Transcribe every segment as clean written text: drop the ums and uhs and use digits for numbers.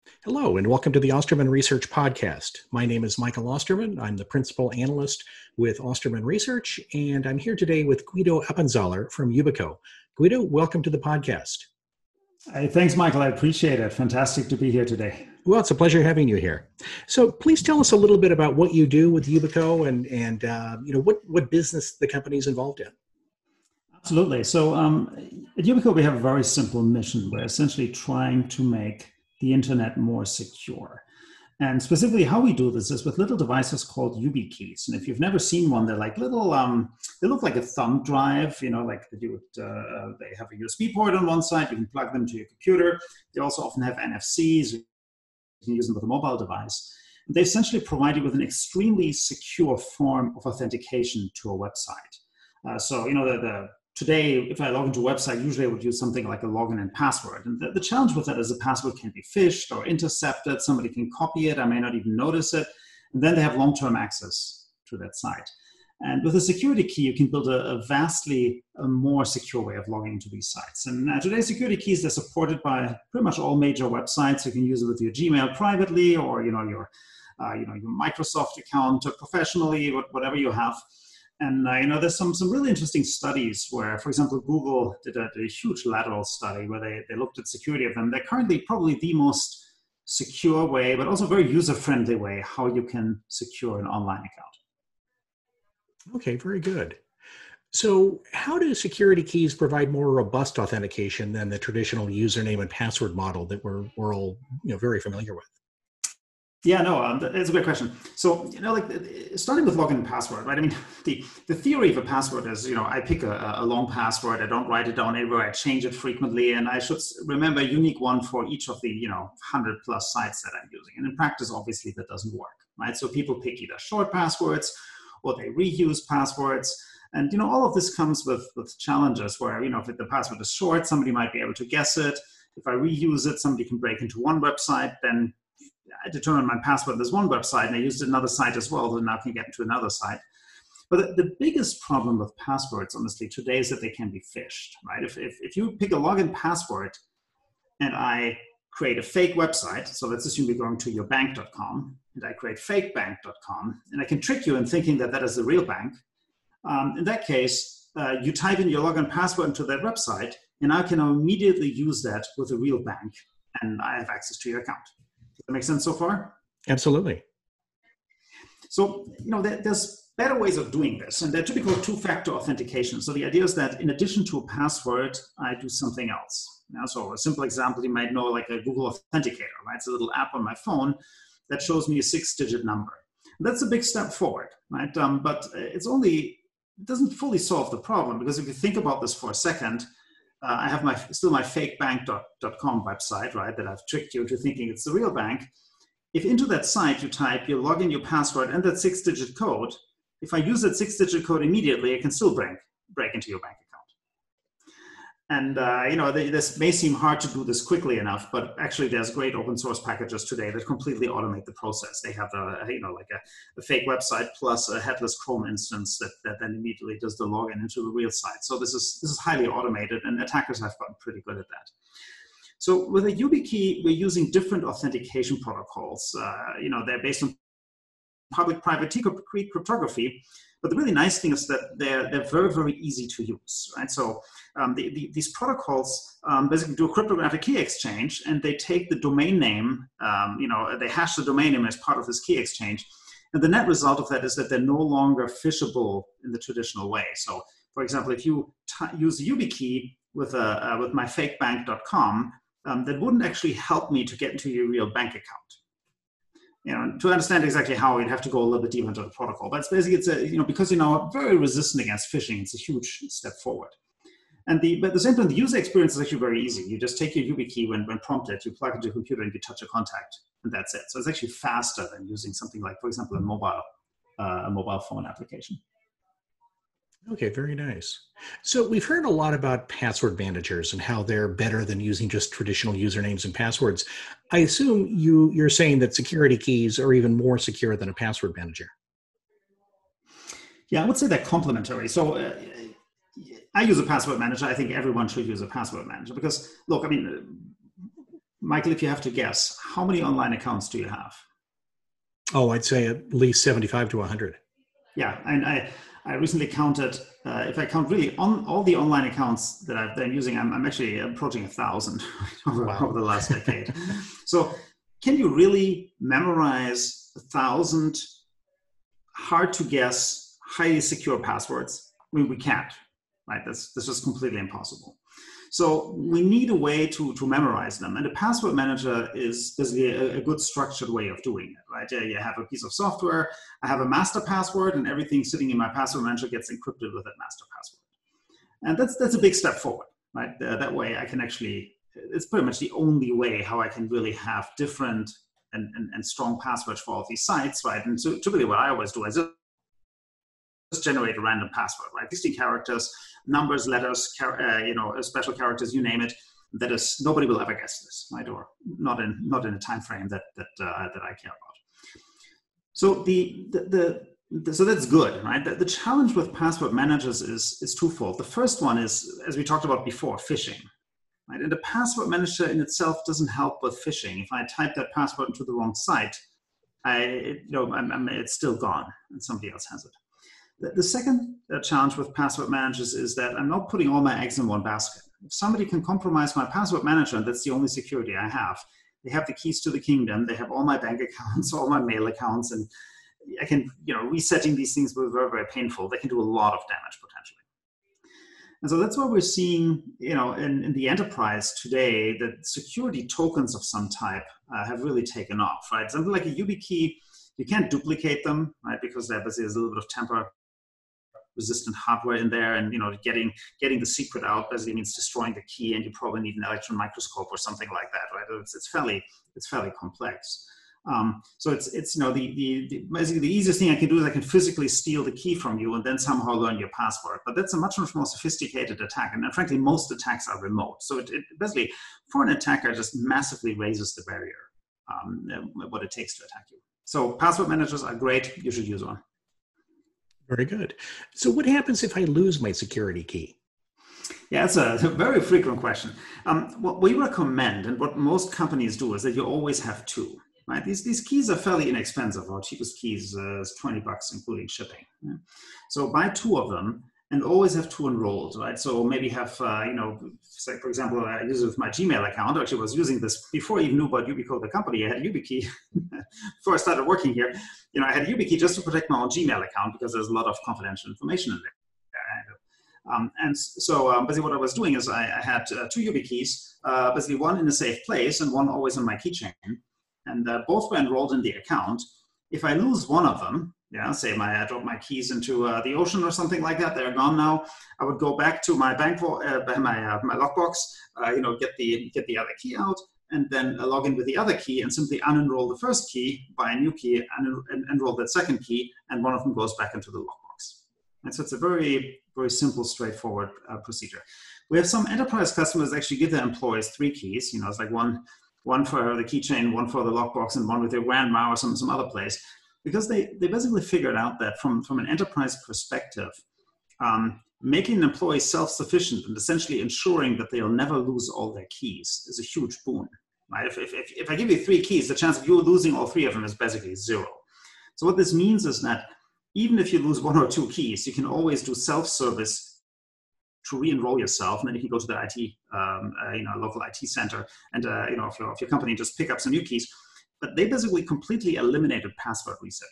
Hello, and welcome to the Osterman Research Podcast. My name is Michael Osterman. I'm the principal analyst with Osterman Research, and I'm here today with Guido Appenzeller from Yubico. Guido, welcome to the podcast. Hey, thanks, Michael. I appreciate it. Fantastic to be here today. Well, it's a pleasure having you here. So please tell us a little bit about what you do with Yubico and what business the company is involved in. Absolutely. So at Yubico, we have a very simple mission. We're essentially trying to make the internet more secure. And specifically how we do this is with little devices called YubiKeys. And if you've never seen one, they're like little, they look like a thumb drive, they have a USB port on one side, you can plug them to your computer. They also often have NFCs, you can use them with a mobile device. And they essentially provide you with an extremely secure form of authentication to a website. Today, if I log into a website, usually I would use something like a login and password. And the challenge with that is the password can be phished or intercepted. Somebody can copy it. I may not even notice it. And then they have long-term access to that site. And with a security key, you can build a vastly more secure way of logging into these sites. And today's security keys, they're supported by pretty much all major websites. You can use it with your Gmail privately or your Microsoft account professionally, whatever you have. And there's some really interesting studies where, for example, Google did a huge lateral study where they looked at security of them. They're currently probably the most secure way, but also very user-friendly way how you can secure an online account. Okay, very good. So how do security keys provide more robust authentication than the traditional username and password model that we're all very familiar with? Yeah, no, that's a great question. So, starting with login and password, right? I mean, the theory of a password is, I pick a long password, I don't write it down everywhere, I change it frequently, and I should remember a unique one for each of the, 100 plus sites that I'm using. And in practice, obviously, that doesn't work, right? So people pick either short passwords or they reuse passwords. And, all of this comes with challenges where, if the password is short, somebody might be able to guess it. If I reuse it, somebody can break into one website, then I determined my password. There's one website and I used another site as well, so now I can get to another site. But the biggest problem with passwords, honestly, today is that they can be phished, right? If you pick a login password and I create a fake website, so let's assume you're going to yourbank.com, and I create fakebank.com, and I can trick you in thinking that is the real bank. In that case, you type in your login password into that website, and I can immediately use that with a real bank, and I have access to your account. Does that make sense so far? Absolutely. So, there's better ways of doing this, and they're typical two-factor authentication. So the idea is that in addition to a password, I do something else. So a simple example, you might know like a Google Authenticator, right? It's a little app on my phone that shows me a 6-digit number. That's a big step forward, right? But it doesn't fully solve the problem, because if you think about this for a second, I have still my fakebank.com website, right, that I've tricked you into thinking it's the real bank. If into that site you type your login, your password, and that 6-digit code, if I use that 6-digit code immediately, I can still break into your bank account. And, this may seem hard to do this quickly enough, but actually there's great open source packages today that completely automate the process. They have a fake website plus a headless Chrome instance that then immediately does the login into the real site. So this is highly automated, and attackers have gotten pretty good at that. So with a YubiKey, we're using different authentication protocols. They're based on public-private key cryptography. But the really nice thing is that they're very, very easy to use, right? So these protocols basically do a cryptographic key exchange, and they take the domain name, they hash the domain name as part of this key exchange. And the net result of that is that they're no longer phishable in the traditional way. So, for example, if you use a YubiKey with my fakebank.com, that wouldn't actually help me to get into your real bank account. To understand exactly how, you'd have to go a little bit deeper into the protocol. But it's basically, because very resistant against phishing, it's a huge step forward. But at the same time, the user experience is actually very easy. You just take your YubiKey when prompted, you plug it into your computer, and you touch a contact, and that's it. So it's actually faster than using something like, for example, a mobile phone application. Okay, very nice. So we've heard a lot about password managers and how they're better than using just traditional usernames and passwords. I assume you're saying that security keys are even more secure than a password manager. Yeah, I would say they're complementary. So I use a password manager. I think everyone should use a password manager because, look, Michael, if you have to guess, how many online accounts do you have? Oh, I'd say at least 75 to 100. Yeah, and I recently counted, if I count really on all the online accounts that I've been using, I'm actually approaching 1,000 over the last decade. So can you really memorize 1,000 hard to guess, highly secure passwords? I mean, we can't, right? This is completely impossible. So we need a way to memorize them. And the password manager is basically a good structured way of doing it, right? You have a piece of software, I have a master password, and everything sitting in my password manager gets encrypted with that master password. And that's a big step forward, right? That way I can actually, it's pretty much the only way how I can really have different and strong passwords for all these sites, right? And so typically what I always do is just generate a random password, right? 16 characters, numbers, letters, special characters, you name it. That is, nobody will ever guess this, right? Or not in a time frame that I care about. So so that's good, right? The challenge with password managers is twofold. The first one is, as we talked about before, phishing. Right? And the password manager in itself doesn't help with phishing. If I type that password into the wrong site, it's still gone and somebody else has it. The second challenge with password managers is that I'm not putting all my eggs in one basket. If somebody can compromise my password manager, and that's the only security I have, they have the keys to the kingdom, they have all my bank accounts, all my mail accounts, and I can, resetting these things will be very, very painful. They can do a lot of damage potentially. And so that's why we're seeing, in the enterprise today, that security tokens of some type have really taken off, right? Something like a YubiKey, you can't duplicate them, right? Because there's a little bit of tamper-resistant hardware in there, and getting the secret out basically means destroying the key, and you probably need an electron microscope or something like that, right? It's fairly complex. So it's basically the easiest thing I can do is I can physically steal the key from you and then somehow learn your password. But that's a much more sophisticated attack, and frankly, most attacks are remote. So it basically, for an attacker, just massively raises the barrier, what it takes to attack you. So password managers are great. You should use one. Very good. So what happens if I lose my security key? Yeah, it's a very frequent question. What we recommend and what most companies do is that you always have two. Right? These keys are fairly inexpensive. Our cheapest keys is $20, including shipping. Right? So buy two of them and always have two enrolled, right? So maybe have, say, for example, I use it with my Gmail account. Actually, I was using this before I even knew about YubiKey, the company. I had a YubiKey before I started working here. I had a YubiKey just to protect my own Gmail account because there's a lot of confidential information in there. And so basically what I was doing is I had two YubiKeys, basically one in a safe place and one always on my keychain. And both were enrolled in the account. If I lose one of them, say I drop my keys into the ocean or something like that, they're gone now, I would go back to my my lockbox, get the other key out, and then log in with the other key and simply unenroll the first key, buy a new key, and enroll that second key, and one of them goes back into the lockbox. And so it's a very, very simple, straightforward procedure. We have some enterprise customers that actually give their employees three keys. It's like one for the keychain, one for the lockbox, and one with their grandma or some other place, because they basically figured out that from an enterprise perspective, making an employee self-sufficient and essentially ensuring that they'll never lose all their keys is a huge boon, right? If I give you three keys, the chance of you losing all three of them is basically zero. So what this means is that even if you lose one or two keys, you can always do self-service to re-enroll yourself, and then you can go to the IT, local IT center, and if your company just pick up some new keys. But they basically completely eliminated password reset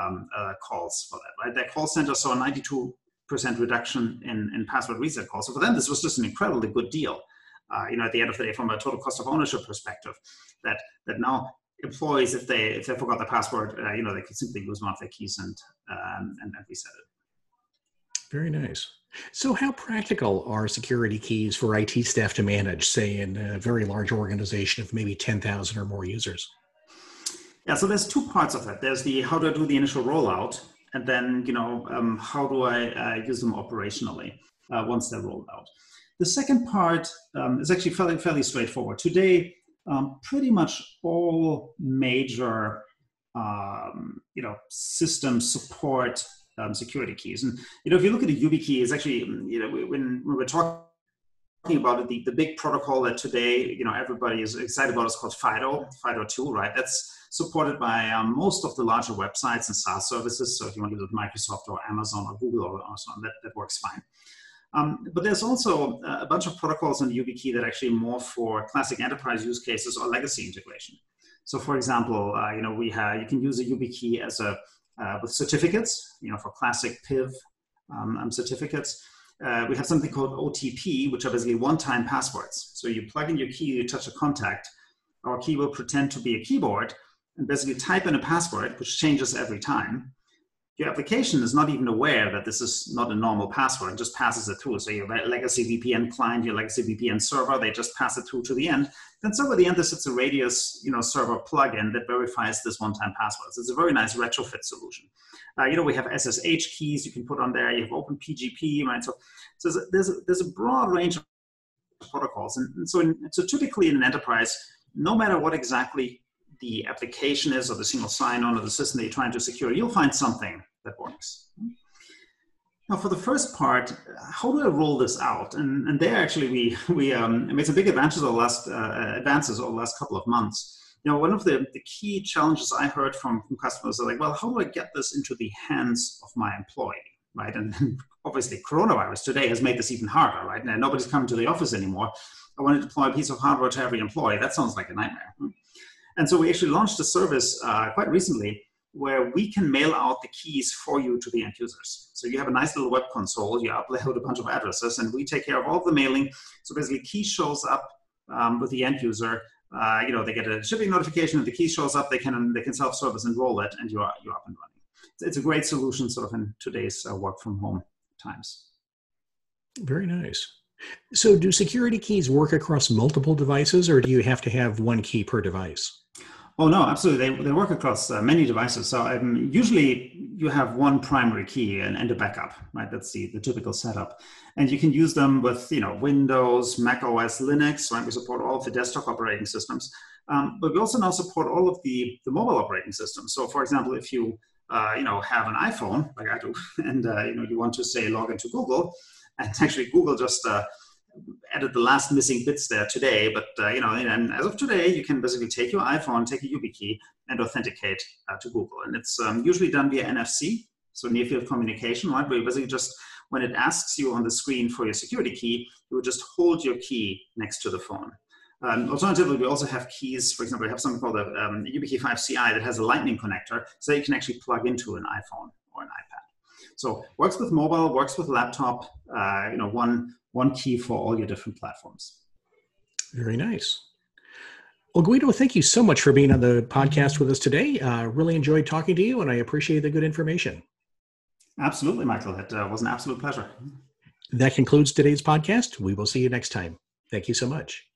calls for that, right? Their call center saw a 92% reduction in password reset calls. So for them, this was just an incredibly good deal. At the end of the day, from a total cost of ownership perspective, that now employees, if they forgot the password, they could simply lose one of their keys and reset it. Very nice. So how practical are security keys for IT staff to manage, say in a very large organization of maybe 10,000 or more users? Yeah, so there's two parts of it. There's the how do I do the initial rollout, and then how do I use them operationally once they're rolled out. The second part is actually fairly straightforward. Today, pretty much all major systems support security keys. And if you look at a YubiKey, it's actually when we're talking about it, the big protocol that today, everybody is excited about is called FIDO2, right? That's supported by most of the larger websites and SaaS services. So if you want to use Microsoft or Amazon or Google or so on, that works fine. But there's also a bunch of protocols on the YubiKey that are actually more for classic enterprise use cases or legacy integration. So for example, you can use a YubiKey as with certificates, for classic PIV certificates. We have something called OTP, which are basically one-time passwords. So you plug in your key, you touch a contact, our key will pretend to be a keyboard and basically type in a password, which changes every time. Your application is not even aware that this is not a normal password, it just passes it through. So your legacy VPN client, your legacy VPN server, they just pass it through to the end. Then somewhere at the end, there sits a Radius server plugin that verifies this one-time password. So it's a very nice retrofit solution. We have SSH keys you can put on there. You have OpenPGP, right? So there's a broad range of protocols. And so typically in an enterprise, no matter what exactly the application is or the single sign-on or the system that you're trying to secure, you'll find something that works. Now, for the first part, how do I roll this out? And there actually we made some big advances over the last couple of months. One of the key challenges I heard from customers are like, well, how do I get this into the hands of my employee, right? And obviously, coronavirus today has made this even harder, right? Now, nobody's coming to the office anymore. I want to deploy a piece of hardware to every employee. That sounds like a nightmare. And so we actually launched a service quite recently where we can mail out the keys for you to the end users. So you have a nice little web console, you upload a bunch of addresses, and we take care of all of the mailing. So basically, key shows up with the end user. They get a shipping notification, and the key shows up. They can self-service enroll it, and you're up and running. It's a great solution, sort of in today's work from home times. Very nice. So, do security keys work across multiple devices, or do you have to have one key per device? Oh, no, absolutely. They work across many devices. So usually you have one primary key and a backup, right? That's the typical setup. And you can use them with, Windows, Mac OS, Linux, right? We support all of the desktop operating systems. But we also now support all of the mobile operating systems. So for example, if you, have an iPhone, like I do, and, you want to say log into Google, and actually Google just added the last missing bits there today, but and as of today, you can basically take your iPhone, take a YubiKey, and authenticate to Google. And it's usually done via NFC, so near field communication, right? Where you basically just, when it asks you on the screen for your security key, you would just hold your key next to the phone. Alternatively, we also have keys. For example, we have something called a YubiKey 5 CI that has a lightning connector, so you can actually plug into an iPhone or an iPad. So works with mobile, works with laptop, one key for all your different platforms. Very nice. Well, Guido, thank you so much for being on the podcast with us today. Really enjoyed talking to you, and I appreciate the good information. Absolutely, Michael. It was an absolute pleasure. That concludes today's podcast. We will see you next time. Thank you so much.